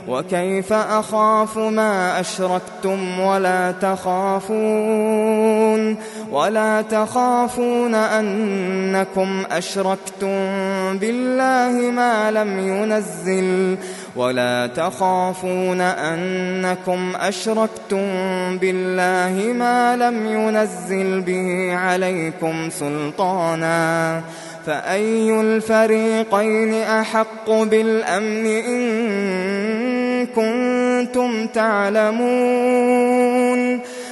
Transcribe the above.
وكيف أخاف ما أشركتم ولا تخافون أنكم أشركتم بالله ما لم ينزل به عليكم سلطانا، فأي الفريقين أحق بالأمن إن كنتم تعلمون.